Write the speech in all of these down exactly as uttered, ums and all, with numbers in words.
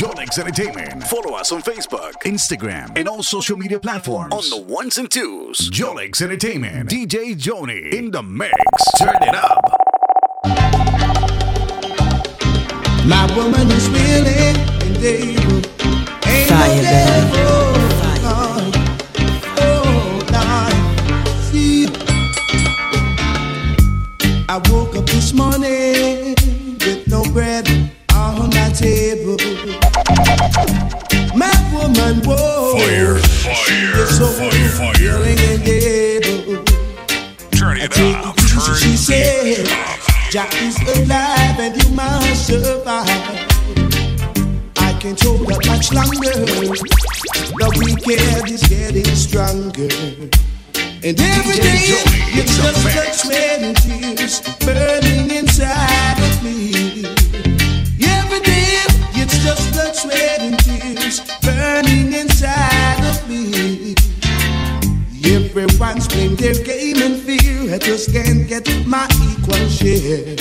Jolix Entertainment. Follow us on Facebook, Instagram, and all social media platforms. On the ones and twos. Jolix Entertainment. D J Joni in the mix. Turn it up. My woman is willing and able. Ain't Fire, no devil. Oh, oh, Lord. See, I woke up this morning with no bread on my table. My woman, whoa, Fire, she fire, is so fire, fire. willing and able. Turn I it take up. it easy, Turn she it said. up. Jack is alive and you must survive. I can't hold up much longer. The weekend is getting stronger. And every day it's just blood, sweat, and tears burning inside of me. Every day it's just blood, sweat, and tears burning inside of me. Everyone's playing their game and fear. I just can't get my equal share.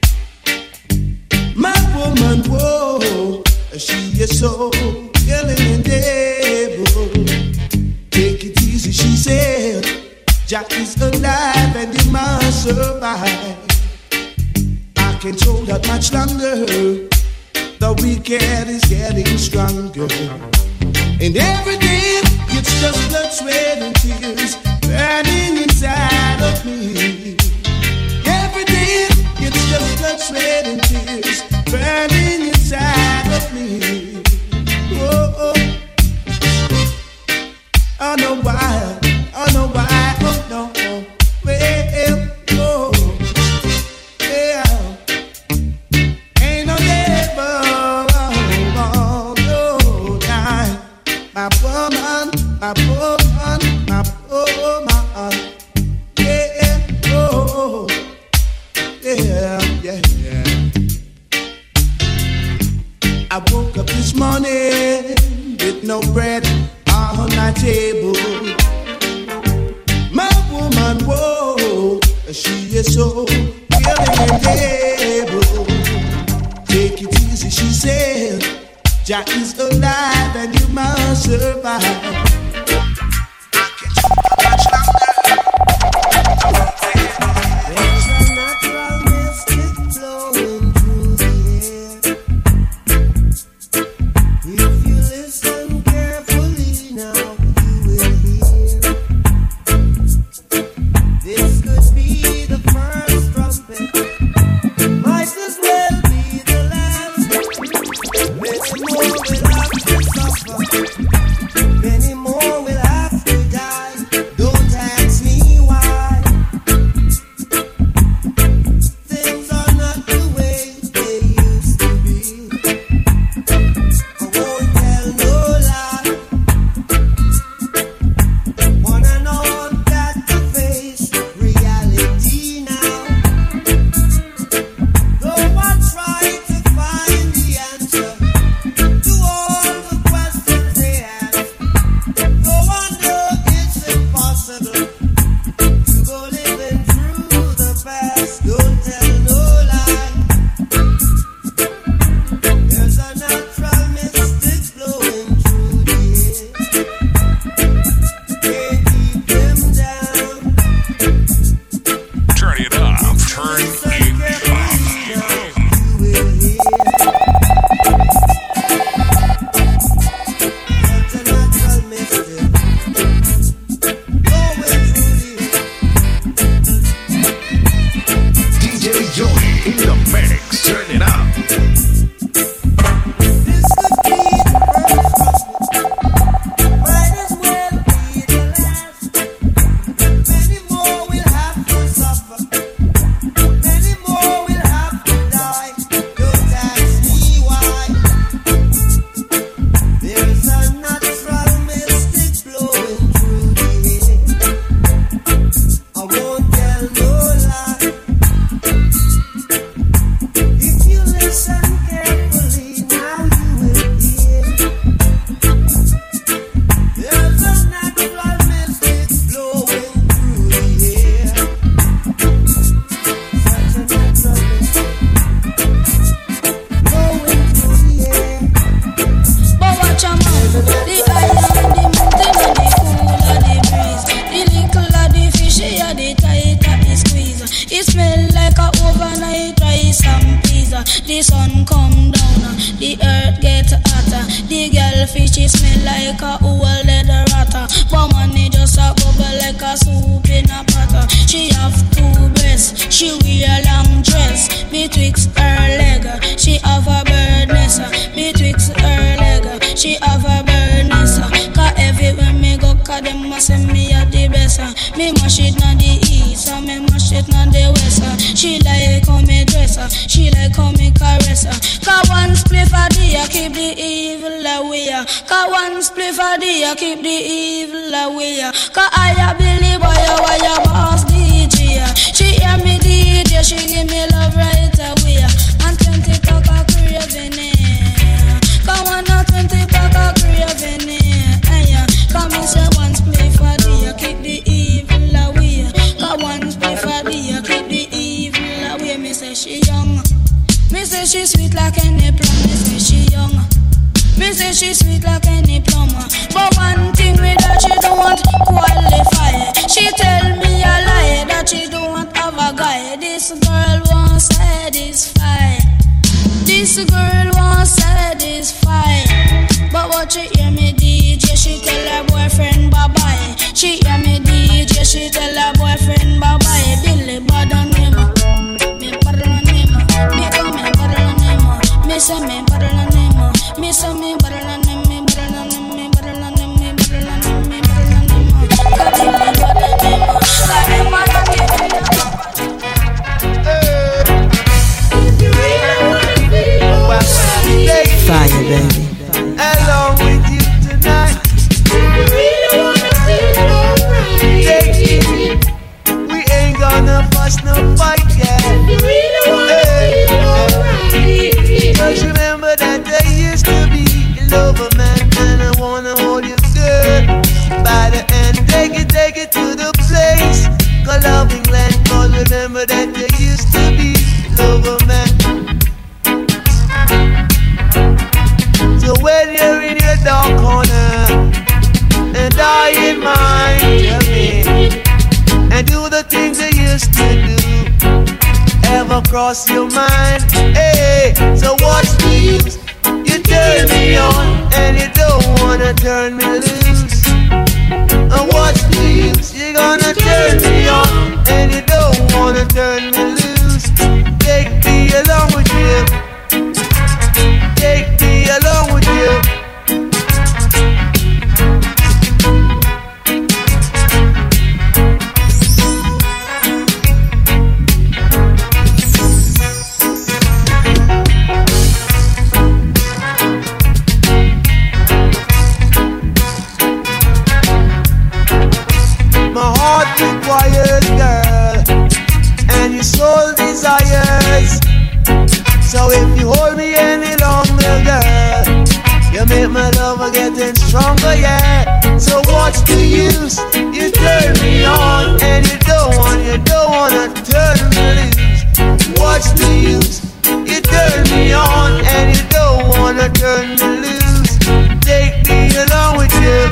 My woman, whoa, she is so willing and able. Take it easy, she said. Jack is alive and he must survive. I can't hold out much longer. The weekend is getting stronger. And every day it's just blood, sweat, and tears burning inside of me. Every day it's just blood, sweat, and tears burning inside of me. Oh, oh. I know why, I know why, oh no. Well, oh, yeah. Ain't no devil, oh, no, nah. My woman, my woman, my woman, yeah, oh, yeah, yeah, yeah. I woke up this morning with no bread on my table. My woman, whoa, she is so willing and able. Take it easy, she said. Jack is alive and you must survive. I can't hold much longer. There's a natural mystic flowing through the air. If you listen carefully now, you will hear. This could be the first trumpet. Might as well be the last. Many more will have to suffer. Many more sun come down, the earth get hotter. The girl fish she smell like a old leather ratter, but money just a bubble like a soup in a pot. She have two breasts, she wear a long dress. Betwixt her leg, she have a bird nest. Betwixt her leg, she have a bird nest. Cause everywhere me go, cause them must say me a the best. Me mash it on the east, and me mash it on the west. She like how me dress, she like how me caress. Cause one split for the keep the evil away. Cause one split for the keep the evil away. Cause I a Billy Boy, why you boss D J? She hear me D J, she give me love right away. And twenty pack of craving it. Come on, now twenty pack of craving it. Come and say one split for the keep the evil away. Cause one split for the keep the evil away. Me say she young, me say she sweet like any plum. Me say she young, me say she sweet like any plum. But one thing with her, she don't want qualify. She tell me a lie that she don't want have a guy. This girl won't satisfy. This girl won't satisfy. But what she hear me D J, she tell her boyfriend bye bye. She hear me D J, she tell her boyfriend bye bye. Billy bad on him, me bad on him, me go me bad on him, me say me bad on him, me say me bad on him, me bad on him, me bad on him, me bad on him, me bad on him. Got him bad on him, got him bad on him. Fire, baby. Along with you tonight. You really wanna feel alright. Take it. We ain't gonna fuss no fight, yeah. You really wanna hey, feel alright. Just remember that there used to be a lover man, and I wanna hold you good by the hand. Take it, take it to the place called Loving Land. Cause remember that there used to be a lover man. So when you're in your dark corner and I in mine, tell me, and do the things you used to do, ever cross your mind? Hey, so what's the use? You turn me on and you don't wanna turn me loose. And what's the use? You're gonna turn me on and you don't wanna turn me loose. Take me along with you. Take me along with you. My heart requires, girl, and your soul desires. So if you hold me any longer, girl, you make my love getting stronger, yeah. So what's the use? You turn me on and you don't want, you don't wanna turn me loose. What's the use? You turn me on and you don't wanna turn me loose. Take me along with you.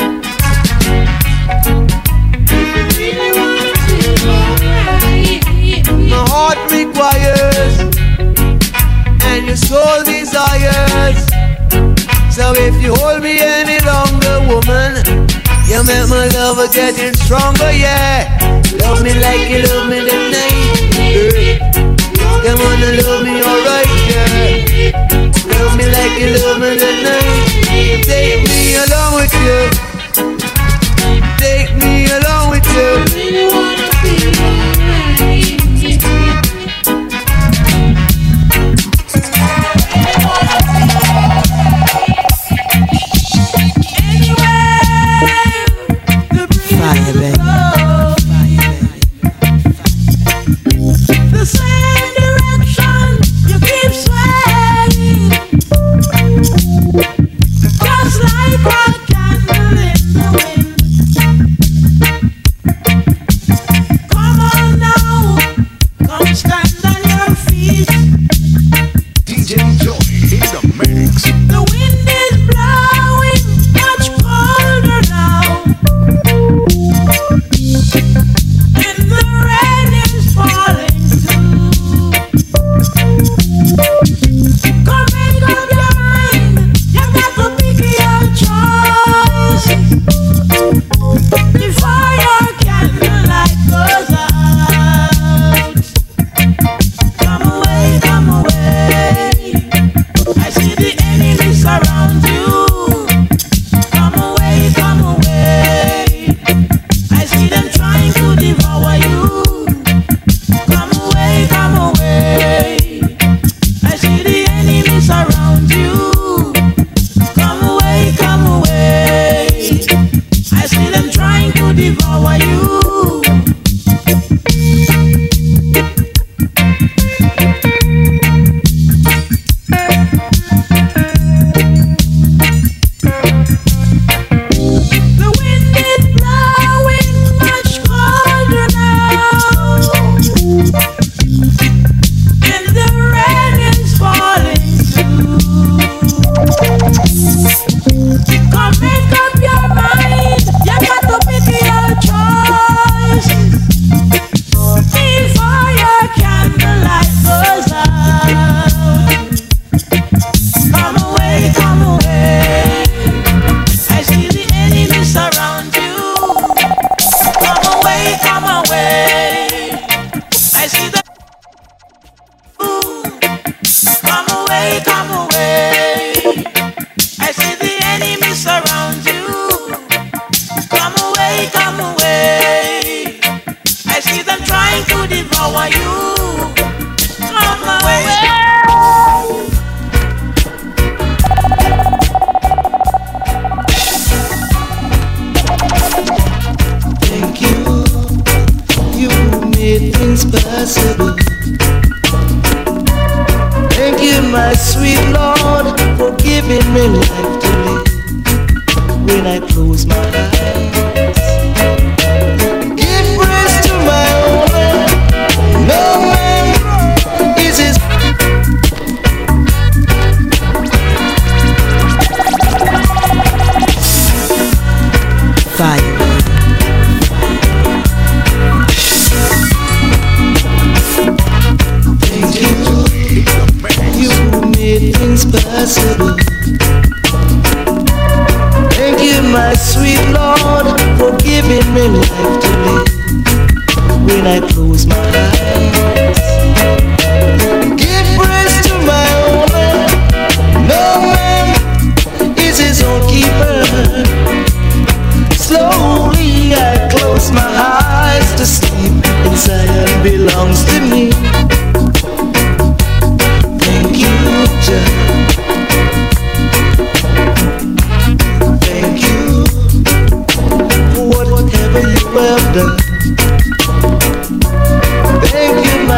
If you really wanna feel alright, my heart requires and your soul desires. So if you hold me any longer, woman, you make my love getting stronger, yeah. Love me like you love me tonight, girl. Come on and love me alright, girl. Love me like you love me tonight. Take me along with you. Take me along with you. I really wanna feel alright. Fire, baby. The same direction you keep swaying. sweet Lord for giving me life to live. When I close my eyes, give praise to my owner. No man is his. Fire. Thank you, you made things possible. Thank you, my sweet Lord, for giving me life to live. When I close my eyes, give praise to my owner. No man is his own keeper. Slowly I close my eyes to sleep, and Zion belongs to me. Thank you, Jah. Thank you for whatever you have done. Thank you, my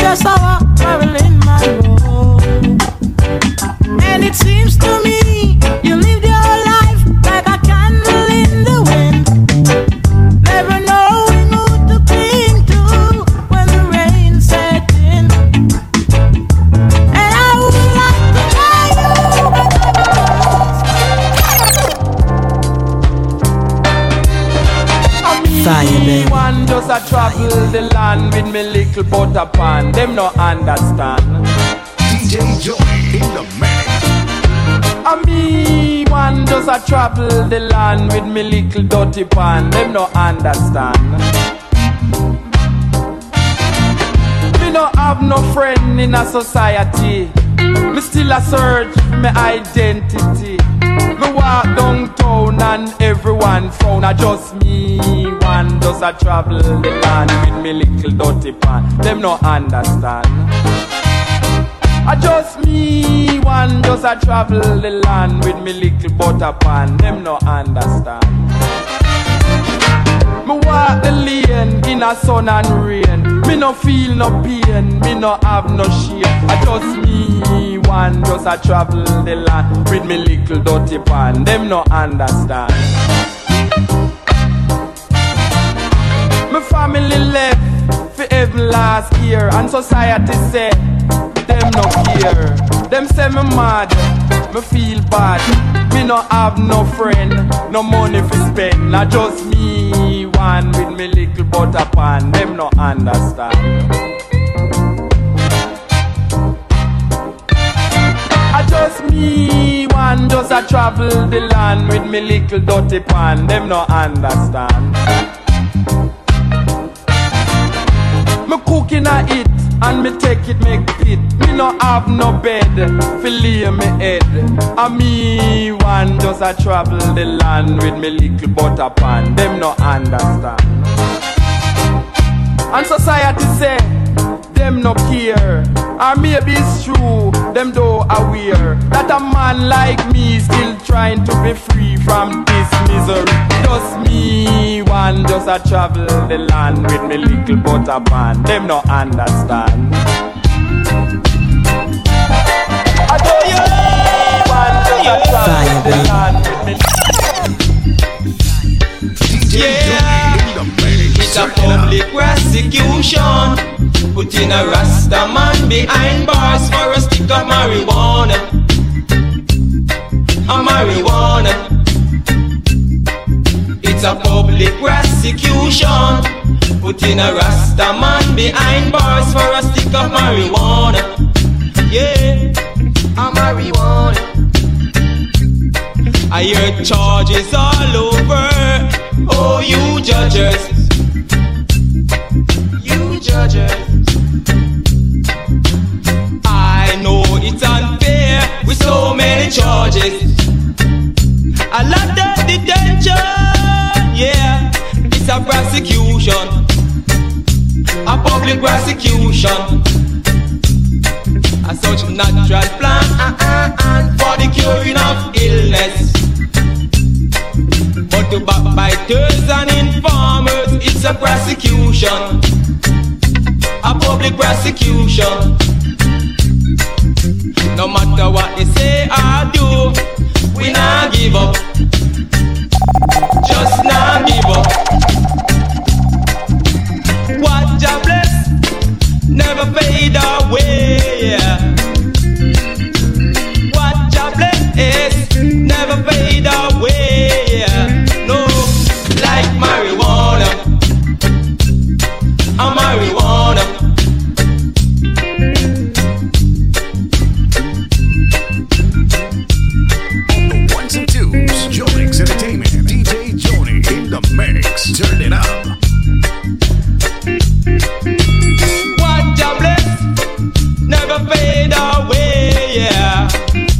just a walk traveling my road. And it seems to me you lived your life like a candle in the wind, never knowing who to cling to when the rain set in. And I would like to tell you, Fire, baby. One just a travel the land with me little butter pan. Them no understand. D J Johnny in the mix. A me one just a travel the land with me little dirty pan. Them no understand. Me no have no friend in a society. Me still a search my identity. Me walk downtown and everyone frown. I just me one just a travel the land with me little dirty pan. Them no understand. I just me one just a travel the land with me little butter pan. Them no understand. Me walk the lane in a sun and rain. Me no feel no pain, me no have no shame. I just me one just a travel the land with me little dirty pan. Them no understand. My family left for heaven last year, and society said them no care. Them say me mad, me feel bad. Me no have no friend, no money for spend. Not just me one with me little butter pan. Them no understand. I just me one just a travel the land with me little dirty pan. Them no understand. Me cooking a eat and me take it make pit. Me no have no bed fi lay me head. And me one just a travel the land with me little butter pan. Them no understand. And society say them no care. Or maybe it's true, them though aware that a man like me still trying to be free from this misery. Just me one just a travel the land with me little butter pan. Them no understand. I know you one just a travel the land with me. Yeah, it's a public prosecution. Putting a Rasta man behind bars for a stick of marijuana. A marijuana. It's a public prosecution. Putting a Rasta man behind bars for a stick of marijuana. Yeah, a marijuana. I heard charges all over. Oh, you judges. You judges. I know it's unfair with so many charges. A lot of detention. Yeah, it's a prosecution. A public prosecution. A such natural plan uh, uh, uh, for the curing of illness. But to backbiters and informers, it's a prosecution. A public prosecution. No matter what they say or do, we not give up. Just not give up. What Jah bless never fade away. What Jah bless never fade away. No, like marijuana. A marijuana. Ones and twos, Jolix Entertainment, D J Johnny in the mix. Turn it up. What Jah bless never fade away, yeah.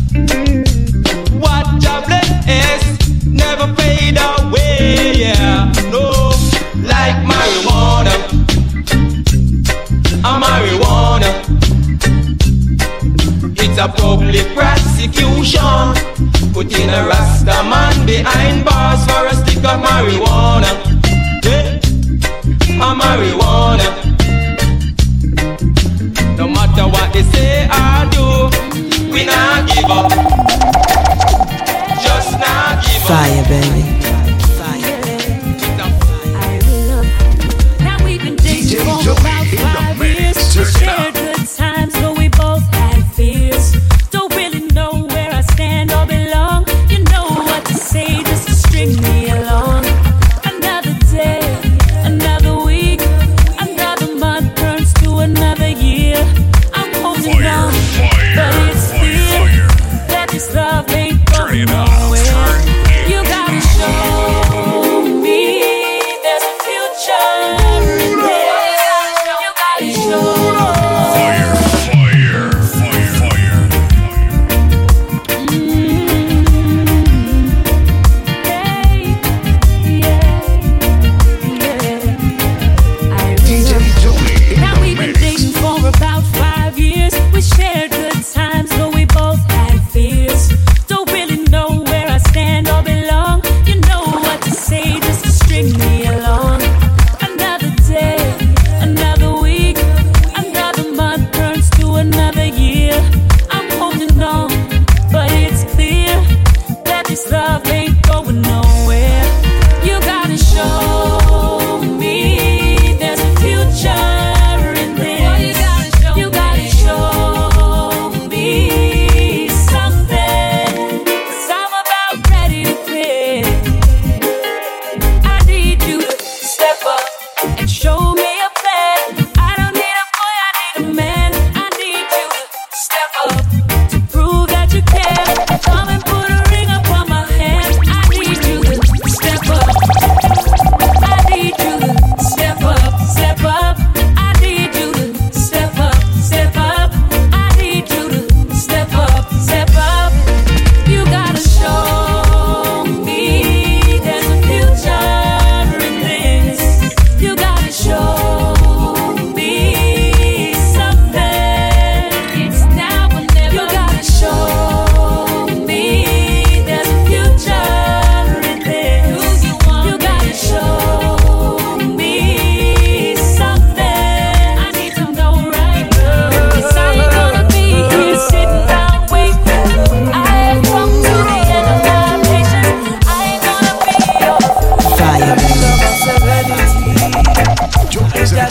What Jah bless never fade away, yeah. No, like marijuana, a marijuana. It's a public prosecution. Putting a Rasta man behind bars for a stick of marijuana. Yeah, a marijuana.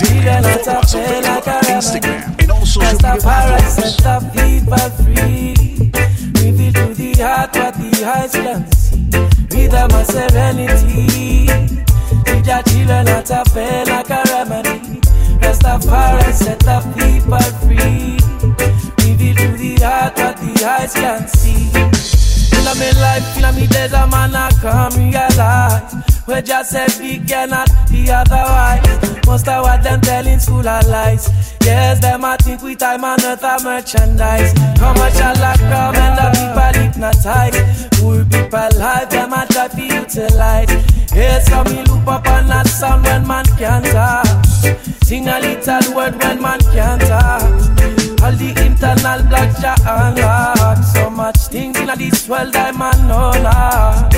children at a fair like a Instagram and all social media Rastafari platforms. set the people free. Reveal to the heart what the eyes can see. Rhythm of serenity. Teach your children how to fail like a remedy. Rastafari set the people free. Reveal to the heart what the eyes can see. In my life, in my days, a man I come realize we just said we cannot be otherwise. Most of what them telling school are lies. Yes, them I think we time and earth a merchandise. Commercial like come and the people hypnotize. Poor people life, them I try to utilize. Yes, so me loop up on that sound when man can't talk. Sing a little word when man can't talk. All the internal blocks ya unlock. So much things in this world I man know not.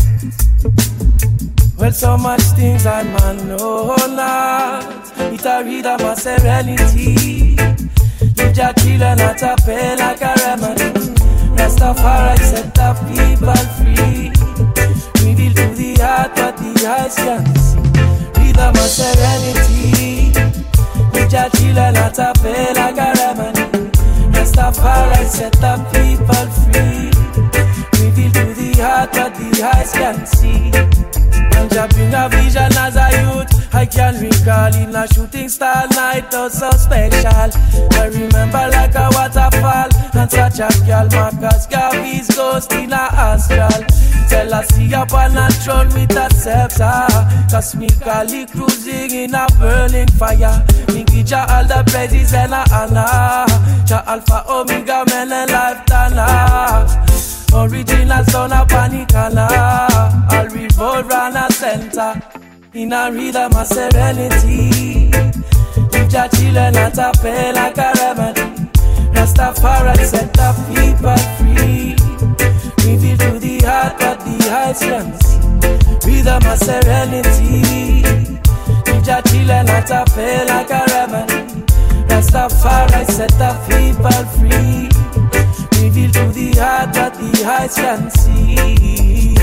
Well, so much things I man know not. It a rhythm of serenity. Leave your children at a pay like a remedy. Rastafari set the people free. Reveal to the heart what the eyes can see. Rhythm of serenity. Leave your children at a pay like a remedy. Rastafari set the people free. Reveal to the heart what the eyes can see. And I bring a vision as a youth. I can recall in a shooting star night, oh so special. I remember like a waterfall. And such a girl, Marcus Garvey's ghost in a astral. Tell her see up on a throne with a scepter. Cosmically cruising in a burning fire. Me give ya all the praises and a honor. Ja Alpha Omega men and life Tana. Original son of Panicana. I'll revolve round a center. In a rhythm of serenity. Leave your children at a pay like a remedy. Rastafari set the people free. Reveal to the heart what the eyes can see. Rhythm of serenity. Leave your children at a pay like a remedy. Rastafari set the people free. Reveal to the heart what the eyes can see.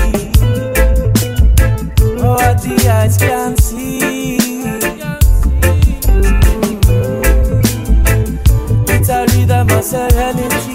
Oh, what the eyes can see. It's a rhythm of serenity.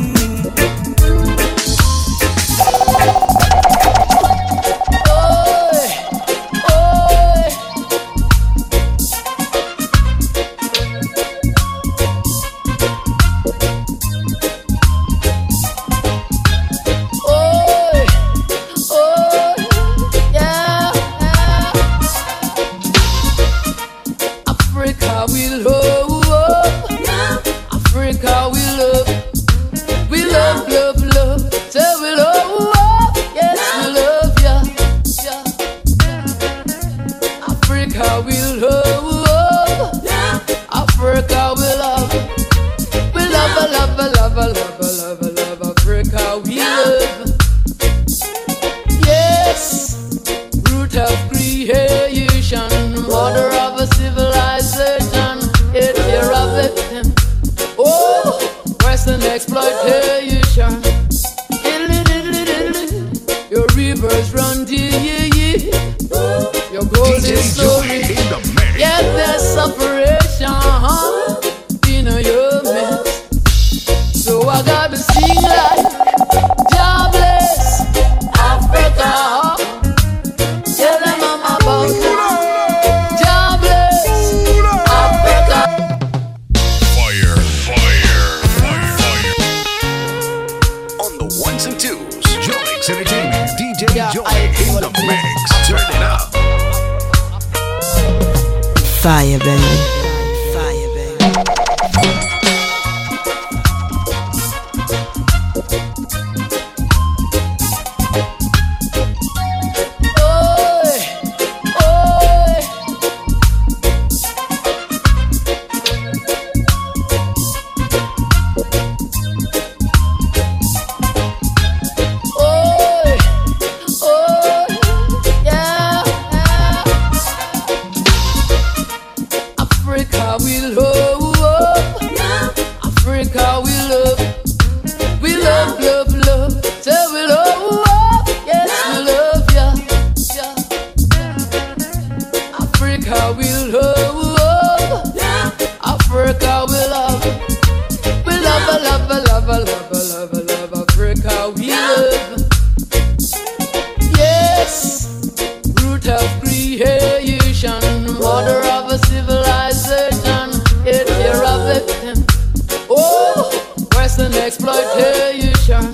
exploitation.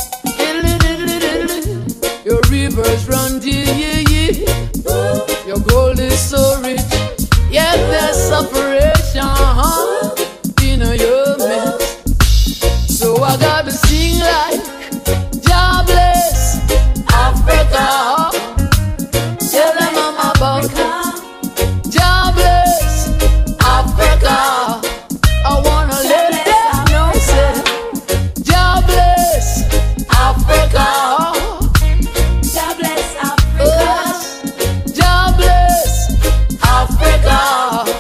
Your rivers run deep. Your gold is so rich, yet there's separation in your midst. So I gotta sing like God bless Africa. Tell them I'm about God bless Africa. I wanna let them know, say God bless Africa. God bless Africa. God bless Africa.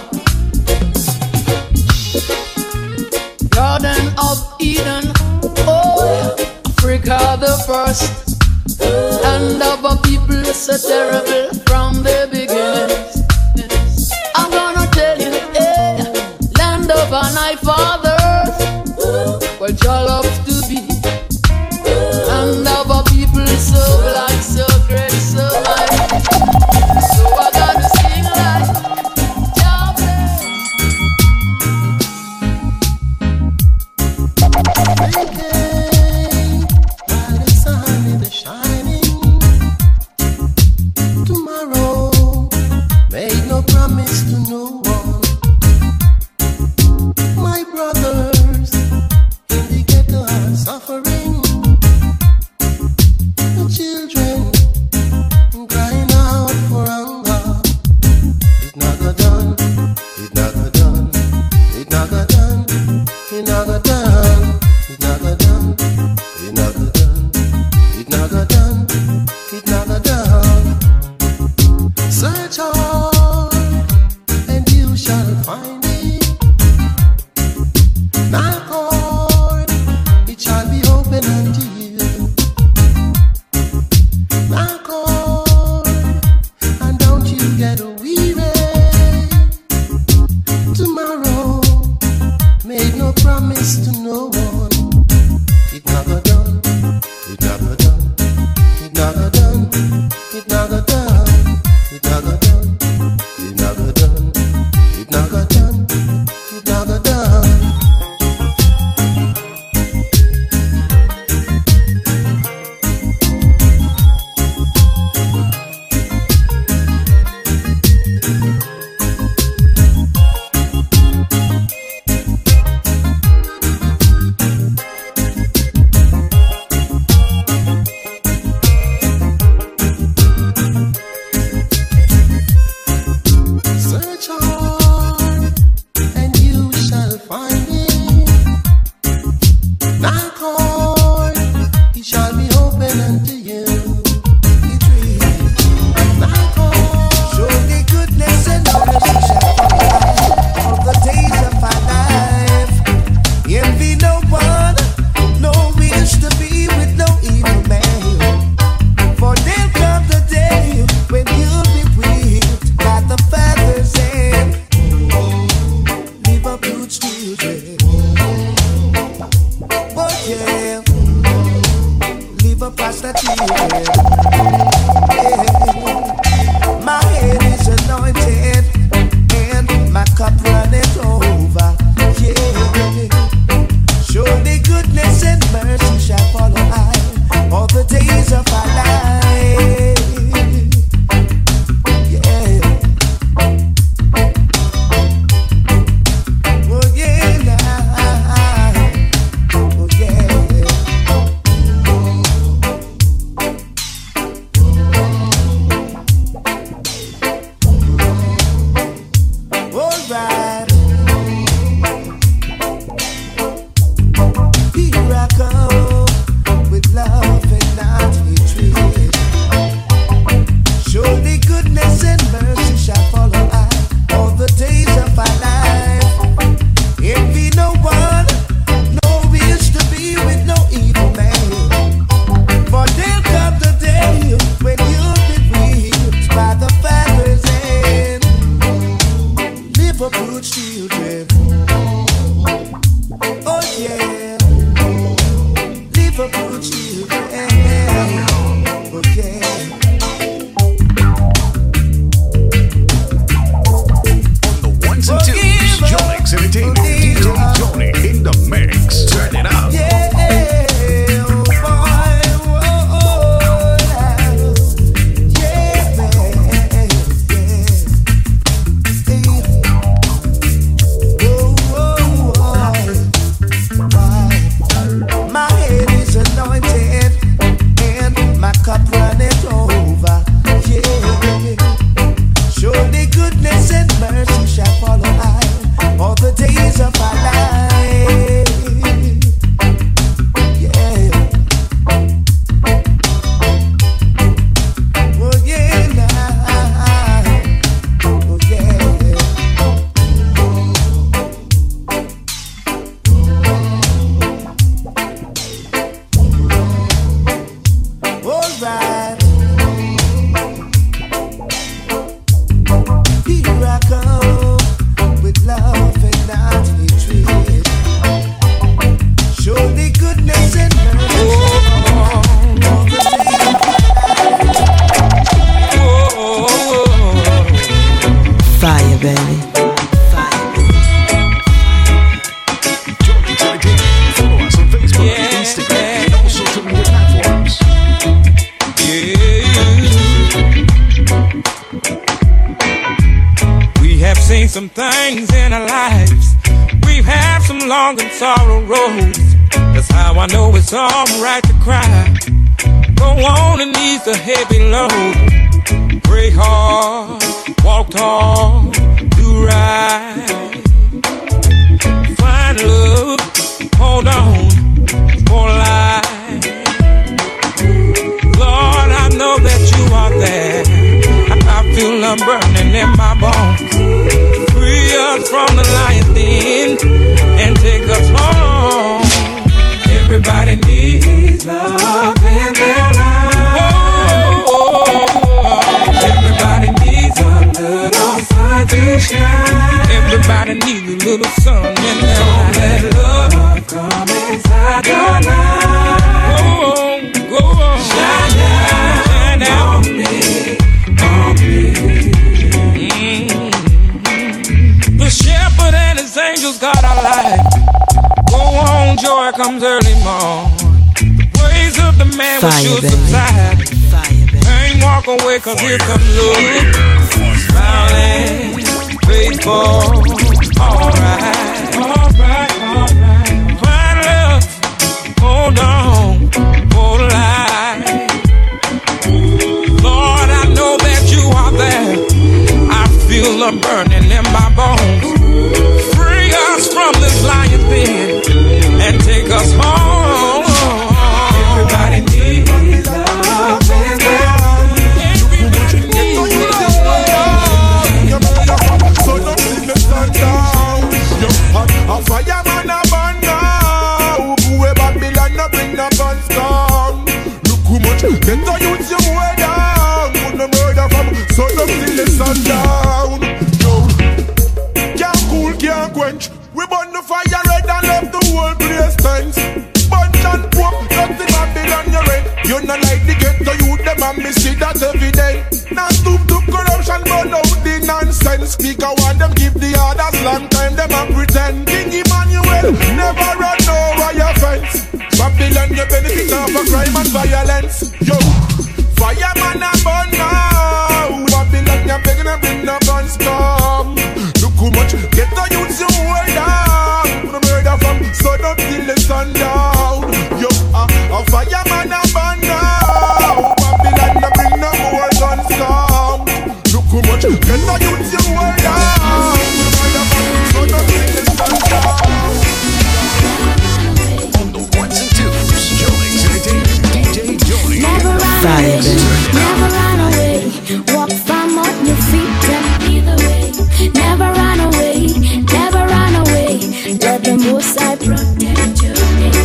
Garden of Eden, oh, Africa the first. And our people so terrible from the beginnings. I'm gonna tell you, eh, land of our night fathers, where y'all love to be. And our people so black, so great, so mighty. So I gotta sing like God bless. While the sun is shining, tomorrow made no promise to no one. My brothers in the ghetto are suffering. The children crying out for hunger. It not got done. It not got done. It not got done. It not got done. It not got done. It not got done. It not got done. It not got done. Search hard and you shall find it. Knock hard, it shall be open unto you. Knock hard, and don't you get weary. Tomorrow made no promise to no one. It never done. It never done. It never done. It never done. It never done. It never done. It never done. It never done. Search hard and you shall find it. Knock hard, it shall be open unto you. Knock hard. Surely goodness and mercy shall follow all the days of our life. Envy no one, no wish to be with no evil man. For there'll come the day when you'll be whipped by the feathers and leave up huge children. Oh yeah, leave a prostitute. Yeah. My head is anointed and my cup runneth over. Yeah. Surely goodness and mercy shall follow I all the days of our life. Yeah. Oh yeah. Oh yeah. Alright. Here I come with love and not hatred. Surely goodness and mercy shall follow I all the days of our life. Envy no one, no wish to be with no evil man. For there'll come the day when you'll be whipped by the feathers and live up good children. Oh yeah, live up good children. Okay. On the ones and twos, Jolix Entertainment, D J Tony in the mix. Turn it up. Yeah. in our lives, we've had some long and sorrow roads. That's how I know it's alright to cry. Go on and ease the heavy load. Pray hard, walk tall, do right. Find love, hold on for life. Lord, I know that you are there. I feel them burning in my bones. Free us from the lion's den and take us home. Everybody needs love in their life. Oh, oh, oh. Everybody needs a little sun to shine. Everybody needs a little sun in their life. Let love come inside your life. Go on, go on. Shine down, shine down on me, on me. Mm-hmm. The shepherd and his angels got our life. Go on, joy comes early morn. The ways of the man will sure subside. Ain't walk away, cause here comes love. Smiling, faithful, alright, alright, alright. Find love, hold on, hold light. Lord, I know that you are there. I feel the burning in my bones. Free us from this lion's den and take us home. Everybody needs love in their life. Everybody needs love. So don't leave the sun down. A fireman a burn now. Whoever Babylon no bring no guns down. Look who much get to use your way down. Put no murder from sun up till the sun down. Yo, can't cool, can't quench. We burn the fire red and left the whole place tense. Bunch and poop, nothing Babylon you rent. You not like the ghetto youth, them and me see that every day. Now stoop to corruption, burn out the nonsense. Speak I want them give the others long time, them and pretend. King Emmanuel never run over your fence. Babylon you benefit of a crime and violence. Yo, fireman a burn now. Babylon you begging to bring the guns come. Look how much get the youths you hold down. Put a murder from sun up till the sun down. Yo, a, a fireman a burn now. Babylon you bring no more guns come. Look how much get the youths you hold down. Put a murder from sun up till the sun down. On the ones and twos, Jolix Entertainment, D J Joni. Never run away, never run away. Walk from on your feet and be the way. Never run away, never run away. Let the Most High protect you.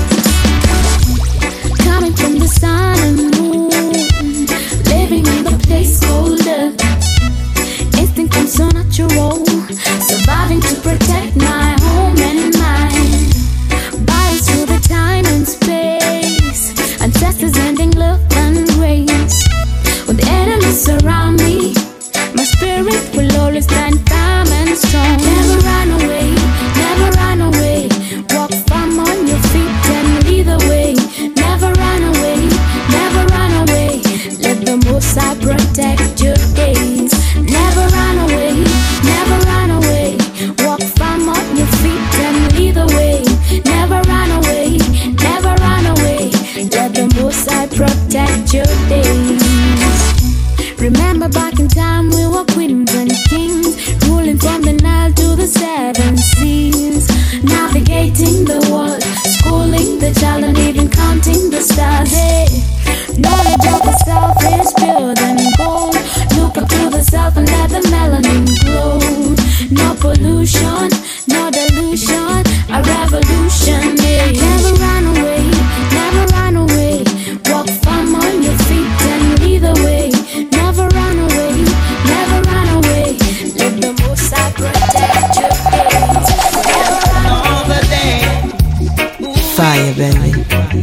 Coming from the sun and moon, living in the place called earth. Instinct comes so natural, surviving to protect my home and mine. Bias through the time and space, ancestors ending love and grace. When the enemies surround me, my spirit will always stand firm and strong. Never run away, never run away. Walk firm on your feet and lead the way. Never run away, never run away. Let the Most High protect your days. Never run away, never run away. Walk firm on your feet and lead the way. Never run away, never run away. Let the Most High protect your days. Remember back in time we were queens and kings, ruling from the Nile to the seven seas, navigating the world, schooling the child and even counting the stars. Hey, knowledge of the self is pure than gold. Look up to the self and let the melanin glow. No pollution, no delusion, a revolution. Hey, never run away, never run away. Walk firm on your feet and lead the way. Never run away, never run away. Let the Most High protect your days. Never run away. Fire, baby.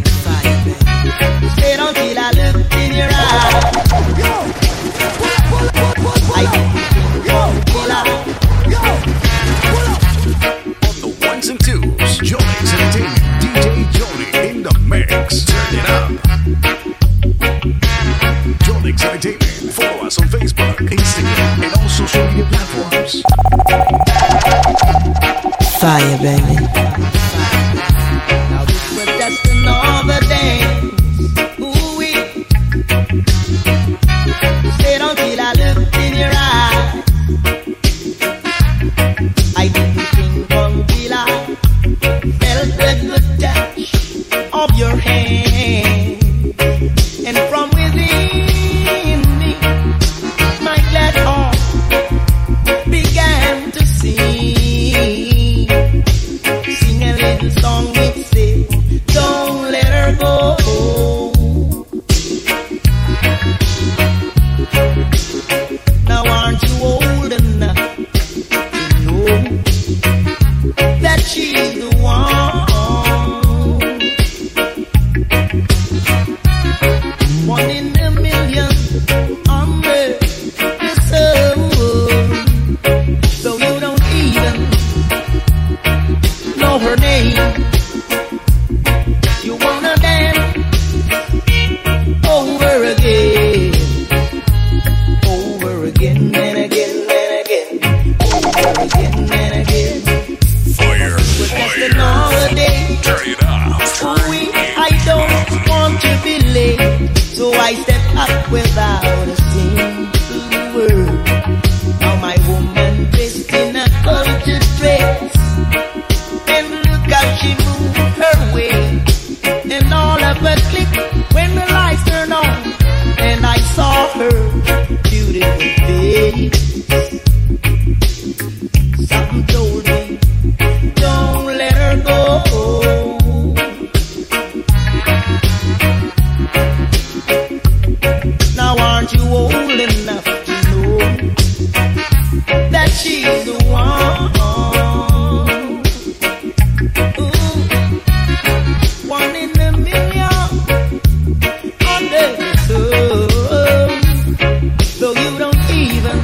Stay down till I look in your eyes. I pull up. On the ones and twos, Jolix Entertainment, D J Joni in the mix. Turn it up. Jolix Entertainment. Follow us on Facebook, Instagram, and all social media platforms. Fire, baby. Now this was just another dance. Ooh, we said until I looked in your eyes. I didn't think until I felt the good touch of your hand. And from within me, my glad heart began to sing. Sing a little song which says, don't let her go. Now aren't you old enough to know that she's the one? One in a million under the sun. Though you don't even know her name, you wanna dance over again, over again and again and again, over again and again. Fire, But just another day. turn it up. We, I don't want to be late, so I step up without a single word. Now my woman dressed in a cultured dress, and look how she moved her way, and all of a click when the lights turn on, and I saw her beautiful face. Something told me, don't let her go. Now aren't you old enough to know that she's the one? Ooh, one in a million under the sun. Though you don't even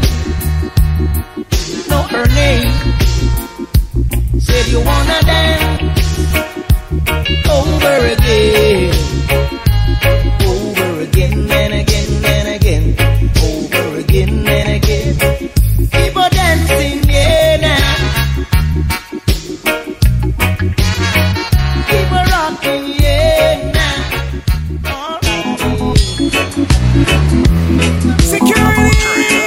know her name, said you wanna dance over again, over again and again and again, over again and again. People dancing, yeah, now. People rocking, yeah, now. All right. Security!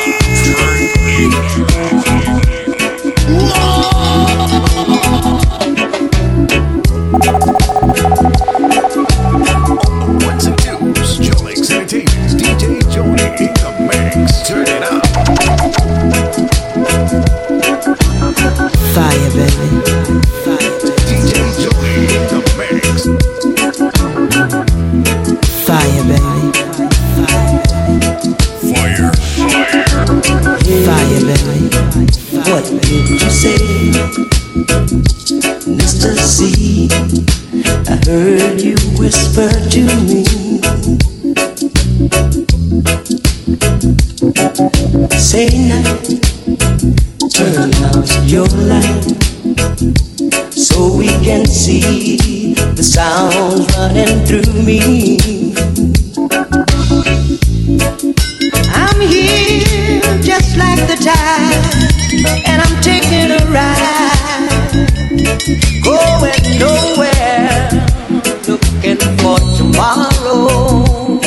Ones and twos, Jolix Entertainment, D J Joni in the mix. Turn it up. Fire, baby. D J Joni in the mix. Fire, baby. Fire, fire. Fire, baby. What did you say, Mister C? I heard you whisper to me. Say night, turn out your light, so we can see the sounds running through me. I'm here just like the tide, and I'm taking a ride, going nowhere, looking for tomorrow.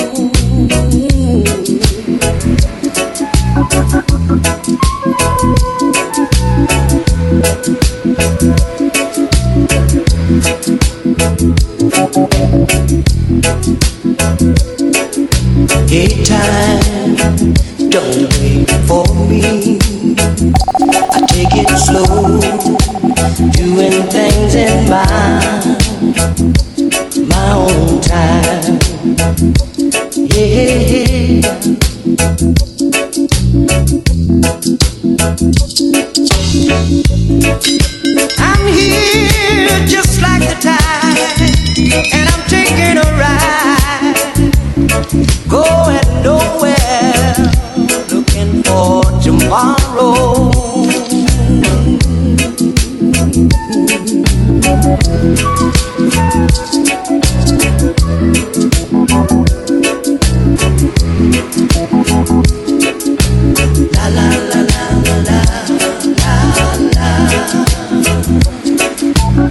Hey time, don't wait for me. I take it slow, doing things in my my own time. Yeah. I'm here just like the tide, and I'm taking a ride, going nowhere, looking for tomorrow.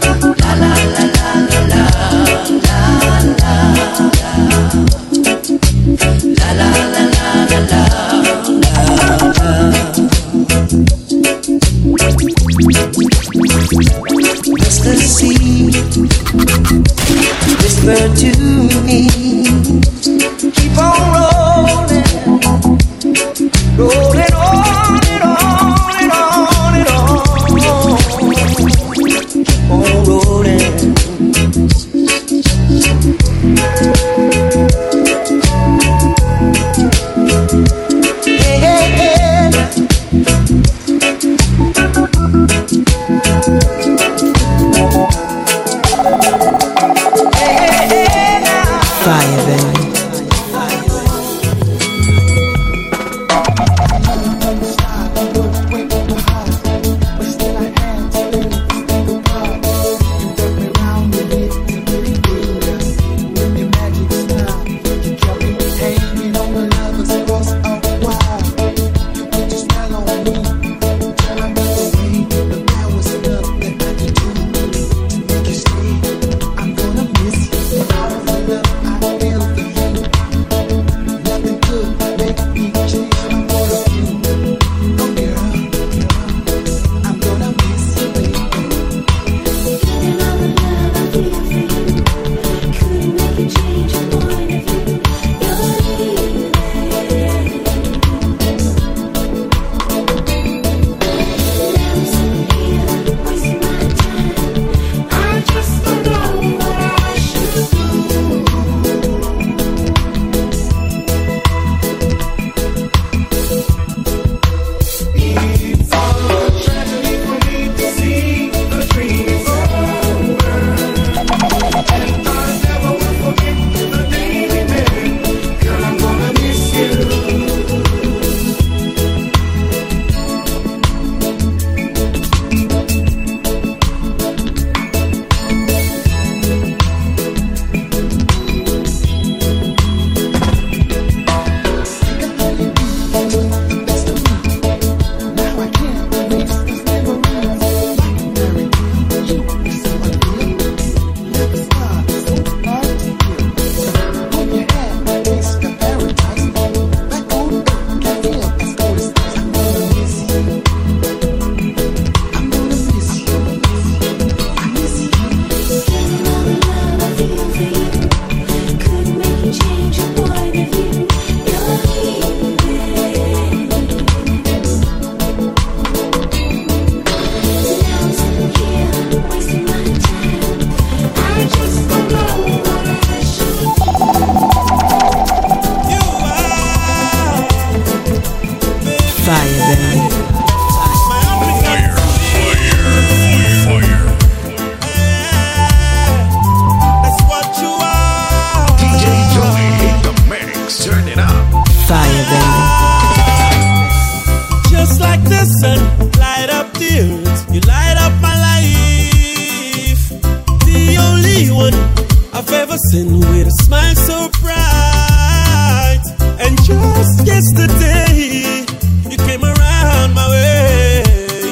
dancing with a smile so bright. And just yesterday, you came around my way.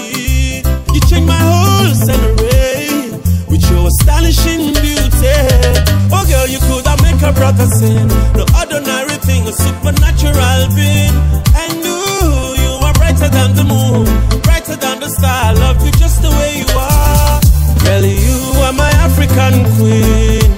You changed my whole scenery with your astonishing beauty. Oh girl, you could have make a brother sin. No ordinary thing, a supernatural being. And you, you are brighter than the moon, brighter than the star. Love you just the way you are. Girl, you are my African queen,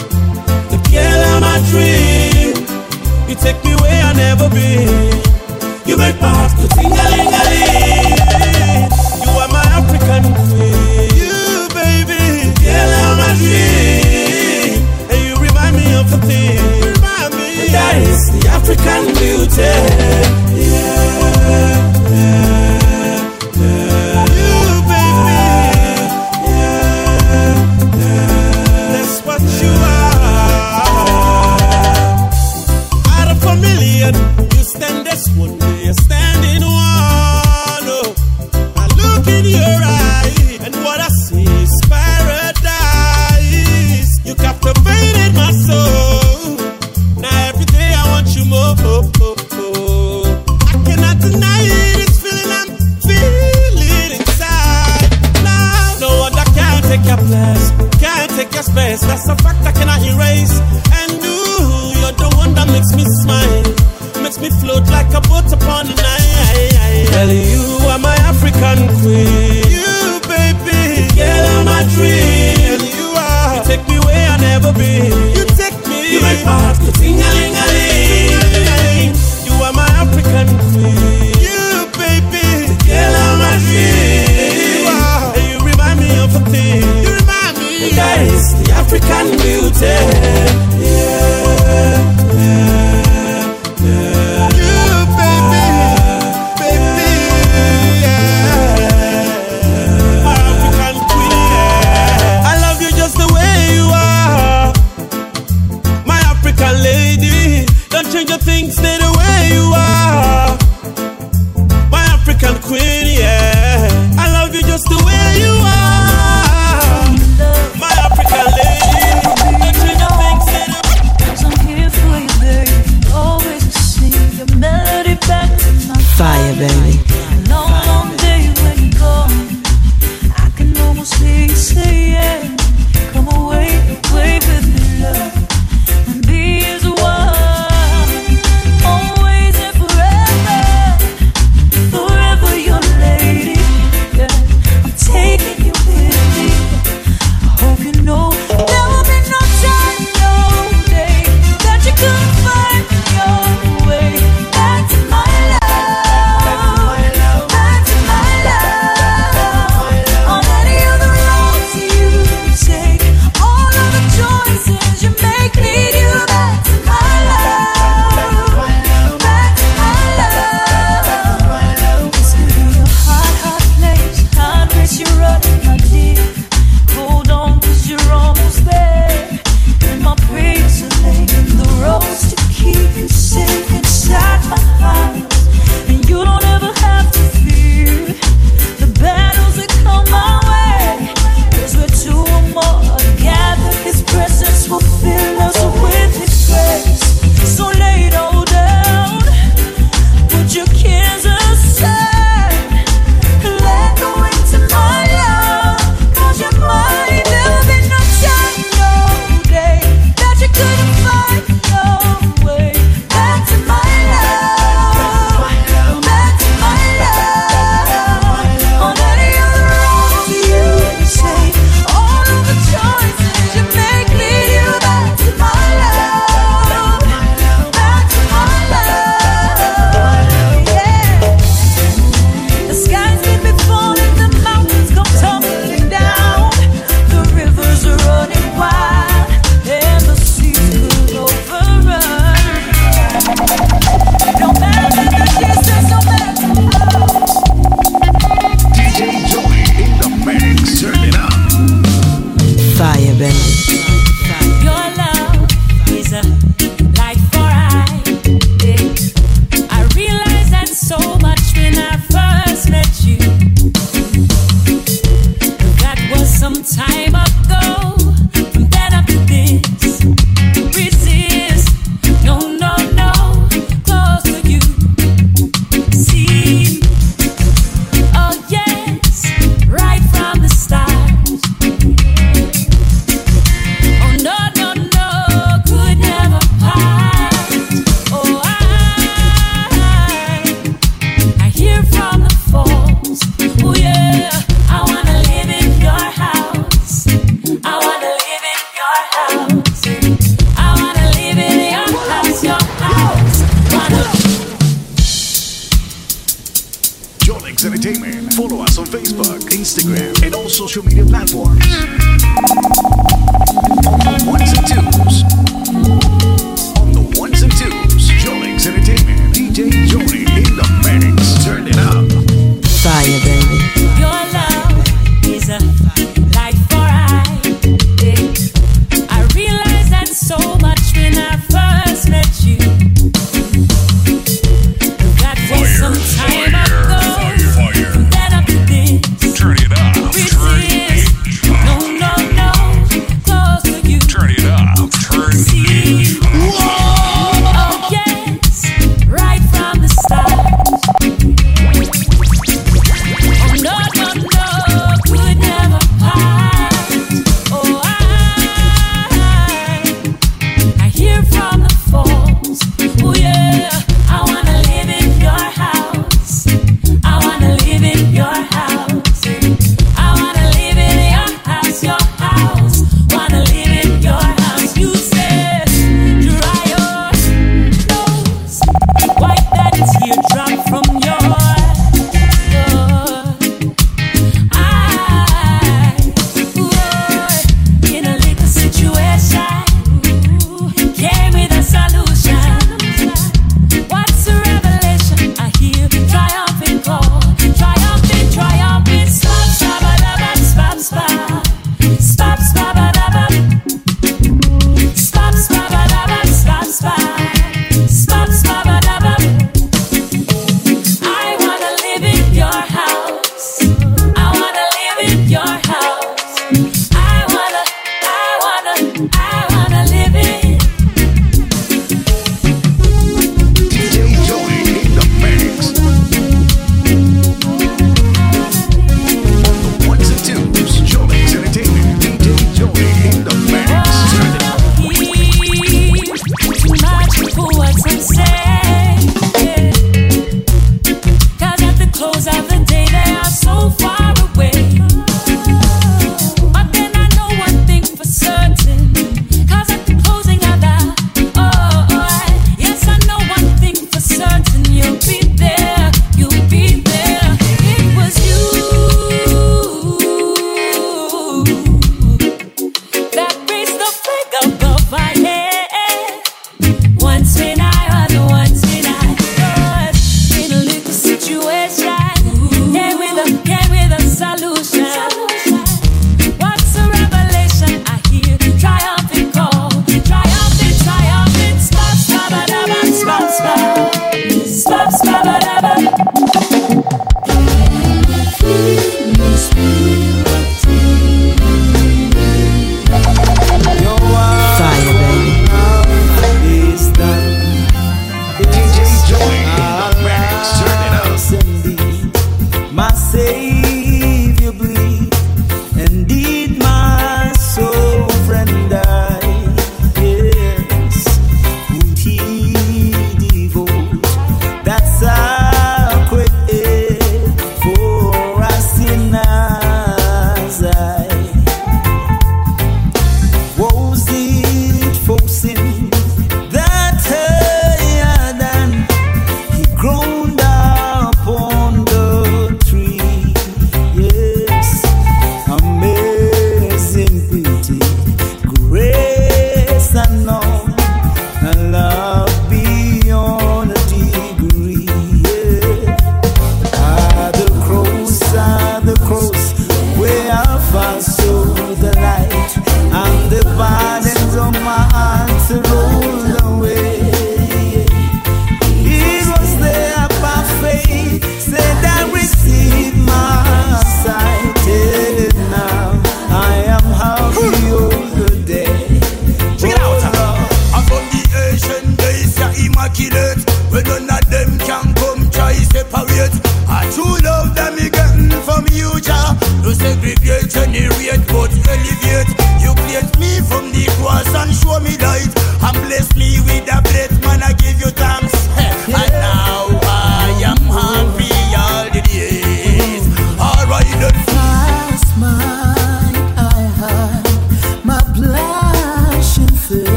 the girl of my dream. You take me where I never been. You make my heart go ting-a-ling-a-ling. You are my African queen, you baby, girl of my dream. And you remind me of a thing, remind me, and that is the African beauty. Yeah, yeah, yeah. You baby, yeah, yeah. That's what you are. Out of a million, you stand as one day, you stand in one. Oh, I look in your eye, princess. Can't take your space, that's a fact I cannot erase. And ooh, you're the one that makes me smile, makes me float like a boat upon the night. Well, you are my African queen. You, baby, girl of my dream. You are. You take me where I never been. You take me. You make my heart go ting-a-ling-a-ling. You are my African queen. You, baby, girl of my dream. You are. And you remind me of a thing. You remind me. That is the African beauty. Yeah, yeah, yeah. You, baby, baby, yeah. My African queen, yeah. I love you just the way you are. My African lady, don't change your things, stay the way you are. My African queen, yeah. I love you just the way you are. My African lady, don't change your things, stay the way. 'Cause I'm here for you, baby. Always to sing your melody back to my Fire, baby. long, long day when you're gone. I can almost hear you say, yeah, come away, away with me, love, and be as one, always and forever, forever your lady. Yeah, I'm taking you with me. I hope you know there will be no time, no day that you couldn't find your way back to my love, back to my love. On any other roads you take, all of the choices you make lead you back to my love, back to my love. This could be a hot, hot place, hot place you run, my dear. Hold on, 'cause you're almost there. And my prayers are laying the roads to keep you safe inside my house. And you don't ever have to fear the battles that come my way. 'Cause we're two or more are gathered, His presence will fill us with His grace. So lay it all down, put your cares aside, let go into my love, 'cause you're mine. There'll be no time, no day that you couldn't find your way back to my love, back to my love. On any other road you take, all of the choices you make lead you back to my love, back to my love. Yeah. The skies may be falling, the mountains go tumbling down, the rivers are running wild, and the seas could overrun. No matter the distance, no matter the road. D J Joey in the mix. Turn it up. Fire, baby. Your love is a light for eye. I realized that so much when I first met you. That was some time ago. From then up to this, resist. No, no, no. Close to you. See. Oh yes, right from the start. Oh no, no, no, could never part. Oh, I, I hear from the falls. Oh yeah, I wanna live in your house. I wanna live in your house. I wanna live in your house, your house. Wanna Jolix Entertainment. Follow us on Facebook, Instagram, and all social media platforms. On the ones and twos. On the ones and twos. Jolix Entertainment. D J Joey in the mix. Turn it up. Fire, baby. Your love is a light for eye. I realized that so much when I first met you. That was some time ago. From then up to this, Turn it up. resist. No,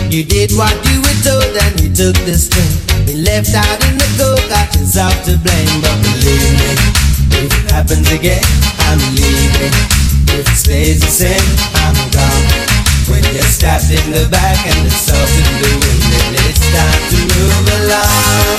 You did what you were told and you took the string. Been left out in the cold, got yourself to blame. But believe me, if it happens again, I'm leaving. If it stays the same, I'm gone. When you're stabbed in the back and the salt in the wind, then it's time to move along.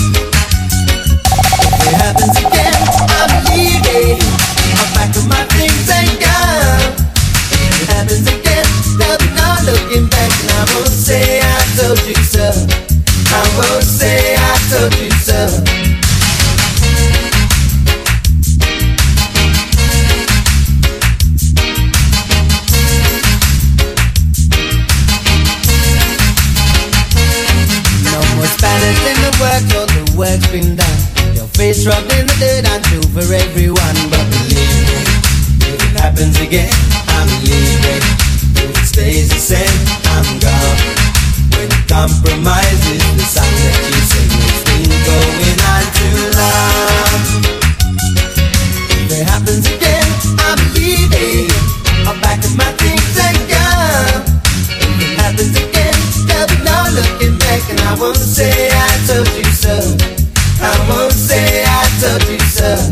If it happens again, I'm leaving. I'll pack up my things and gone. If it happens again, there'll be no looking back. And I won't say I told you so. I won't say I told you so. Spanish in the work, all the work's been done. Your face rubbed in the dirt and true for everyone. But believe me, if it happens again, I'm leaving. If it stays the same, I'm gone. When compromise is the song that you sing, it's been going on too long. If it happens again, I'm leaving. I'll pack up my things and gone. If it happens again, there'll be no looking back. And I won't say I told you so. I won't say I told you so.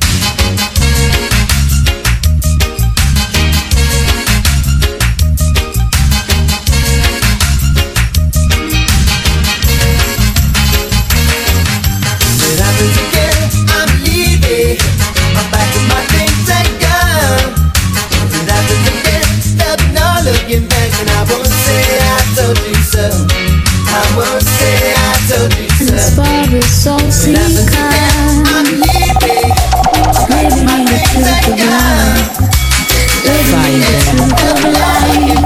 If it happens again, I'm leaving. I'm packing my things and gone. If it happens again, there'll be no looking back. And I won't say I told you so. I won't say I told you so. As far as soul seeker, I'm leaving. living in the truth of life, living in the truth of life.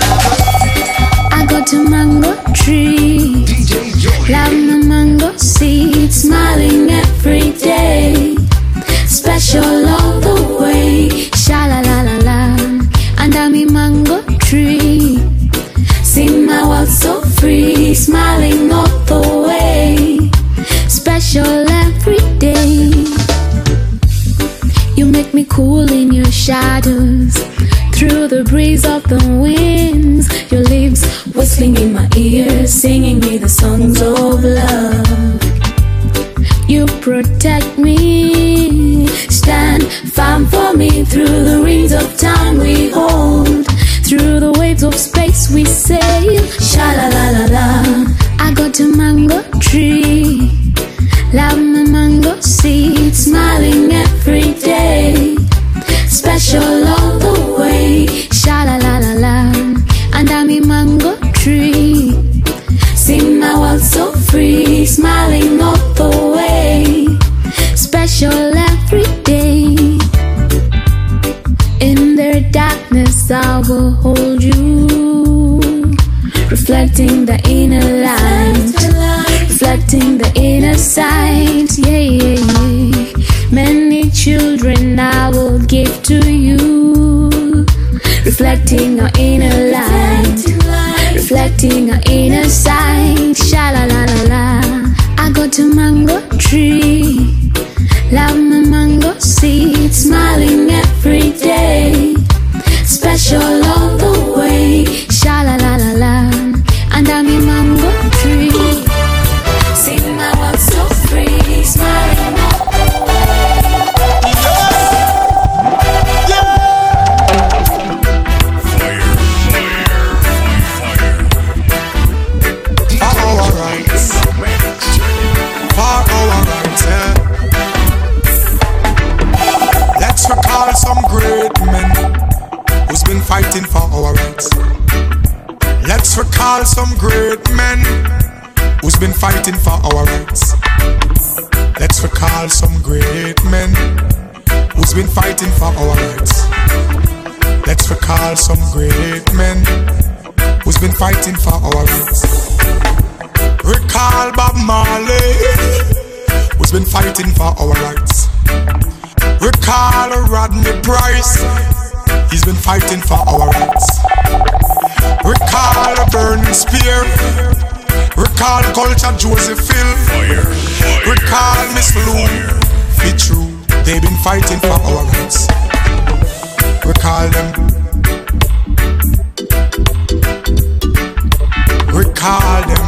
I go to mango tree, love my mango seed, smiling every day, special all the way, sha la la la la. Under me mango tree, sing my world so free, smiling all the way, special every day. You make me cool in your shadows, through the breeze of the winds. Your lips whistling in my ears, singing me the songs of love. You protect me, stand firm for me through the rings of time we hold. Through the waves of space we sail, sha la la la la. I go to mango tree, love my mango seed, smiling every day, special all the way, sha la la la la. Under me mango tree, sing my world so free, smiling all the way, special every day. In their darkness I will hold you, reflecting the inner light, reflecting the inner sight. Yeah, yeah, yeah. Many children I will give to you, reflecting our inner light, reflecting our inner sight. Sha la la la la. I go to mango tree, love my mango seed, smiling every day, special all the way, sha la la la la. Under me mango tree, sing my world so free, smiling all the way. For our rights, for our rights, yeah. Let's recall some great men who's been fighting for our rights. Let's recall some great men who's been fighting for our rights. Let's recall some great men who's been fighting for our rights. Let's recall some great men who's been fighting for our rights. Recall Bob Marley, who's been fighting for our rights. Recall Rodney Price, he's been fighting for our rights. Recall Burning Spear, recall Culture Joseph Hill, fire, fire, recall Miss Lou, be true, they've been fighting for our rights. Recall them. recall them.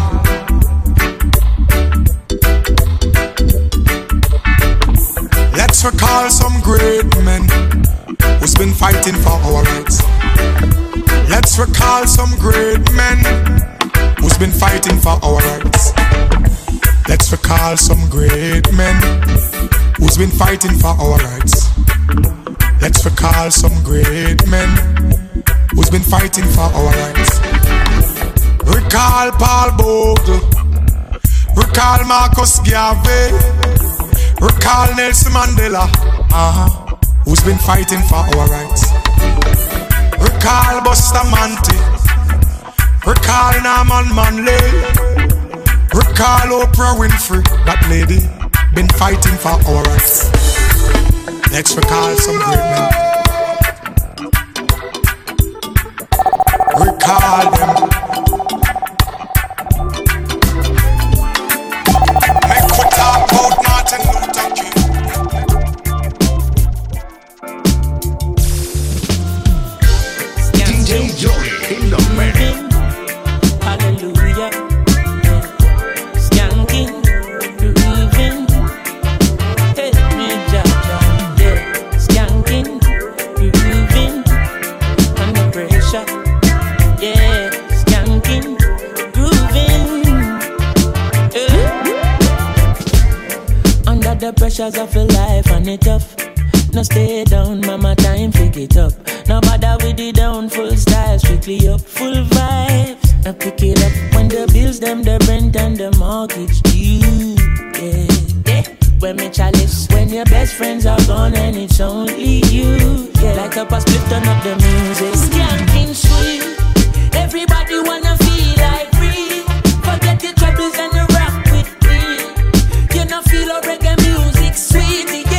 Let's recall some great men who's been fighting for our rights. Let's recall some great men who's been fighting for our rights. Let's recall some great men who's been fighting for our rights. Let's recall some great men who's been fighting for our rights. Recall Paul Bogle, recall Marcus Garvey, recall Nelson Mandela, uh-huh, who's been fighting for our rights. Recall Bustamante, recall Norman Manley, recall Oprah Winfrey, that lady been fighting for our rights. Let's recall some great men. Recall them. Make we talk about Martin Luther King. D J Johnny in the man. Hallelujah. Skanking, grooving. Help me, Jaja. Yeah. Skanking, grooving. Under pressure. Yeah. Skanking, grooving. Yeah. Under the pressures of your life and it tough. No stay down, mama, time pick it up. No bother with the down, full style, strictly up, full vibes. I pick it up when the bills, them, the rent and the mortgage due. Yeah, yeah. When me chalice, when your best friends are gone and it's only you. Yeah, like up a split, turn up the music. Skanking sweet, everybody wanna feel like free. Forget your troubles and the rock with me. You know feel a reggae music sweet, yeah.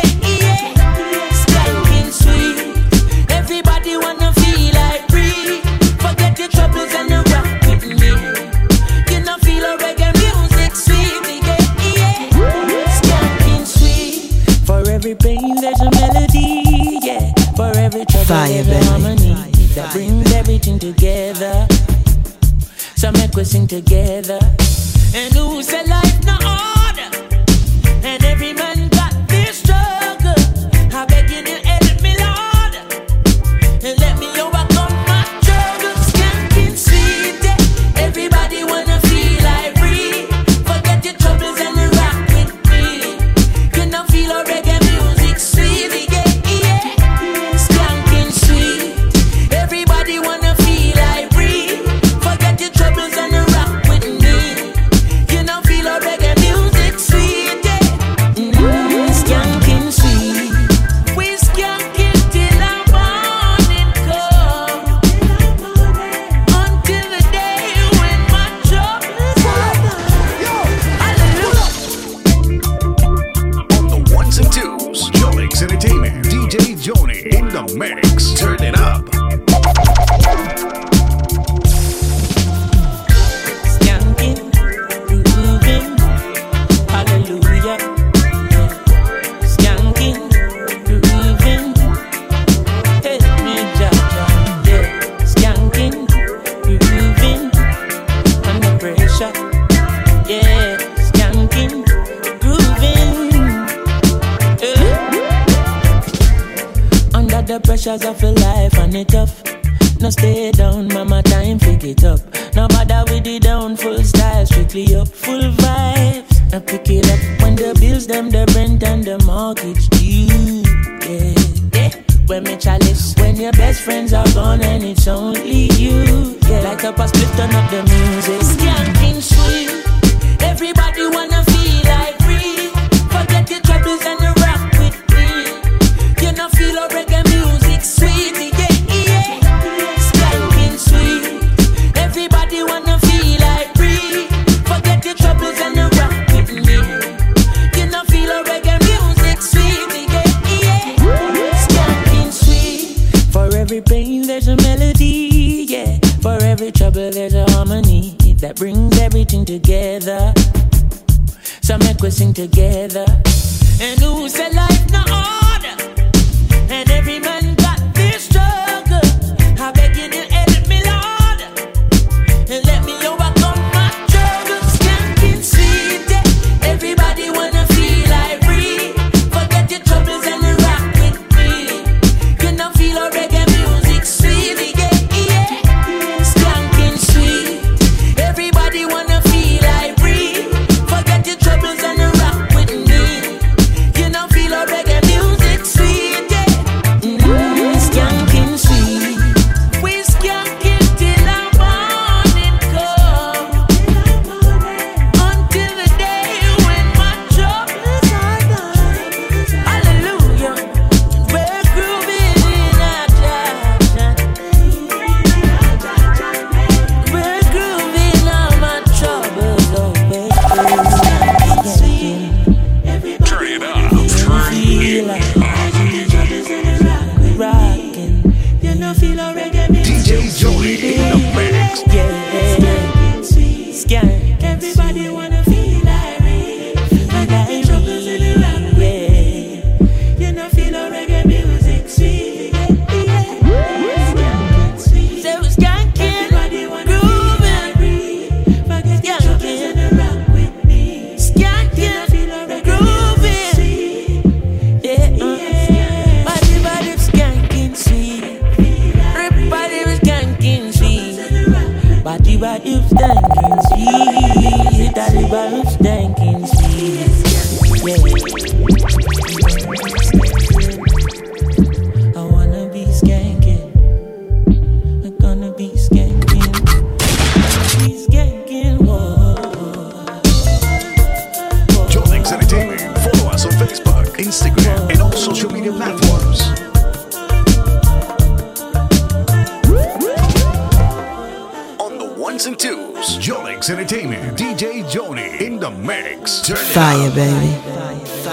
Everybody wanna feel like free. Forget your troubles and the rock with me. You know feel a reggae music sweet, yeah, yeah. Skanking sweet. For every pain there's a melody, yeah. For every trouble Fire, there's a harmony that brings everything together. So make we sing together. And who say life no order? And every man got this struggle. I beg you to help me, Lord, and let me overcome my struggles. Skanking sweet, yeah. Everybody wanna feel like free. Forget your troubles and rock with me. You know feel a reggae music sweet, yeah, yeah. Skanking sweet. Everybody wanna feel like free. Forget your troubles and rock with me. You know feel a reggae music sweet, yeah. Mm, skanking sweet. We skanking till our morning come. Until the day when my troubles are gone. Hallelujah. On the ones and twos, Jolix Entertainment. D J Johnny in the mix. Turn it up. Skanking, grooving. Hallelujah. Skanking, grooving. Help me, Jaja. Yeah. Skanking, grooving. Under pressure. Yeah. Skanking, grooving. Yeah. Under the pressures of your life and it tough. No stay down, mama, time pick it up. No bother with the down, full style, strictly up, full vibes. I pick it up when the bills, them, the rent and the mortgage due. Yeah, yeah. When me chalice, when your best friends are gone and it's only you. Yeah, like up a split, turn up the music. Skanking sweet. Everybody wanna feel like free. Forget your troubles and the rock with me. You know feel a reggae music sweet, yeah, yeah. Skanking sweet. Everybody wanna feel like free. Forget your troubles and the rock with me. You know feel a reggae music sweet, yeah, yeah. Skanking sweet. For every pain there's a melody, yeah. For every trouble there's a harmony that brings everything together. So make we sing together. And who said life no order? And every man got this struggle. I beg you to help me, Lord, and let me overcome my stinking sweet. Daddy bottle stinking sweet. Yeah. I wanna be skanking. I'm gonna be skanking. Be skanking. Whoa. Jolix Entertainment. Follow us on Facebook, Instagram, and all social media platforms. On the ones and twos, Jolix Entertainment. D J Joni in the mix. Turn it Fire, up. baby.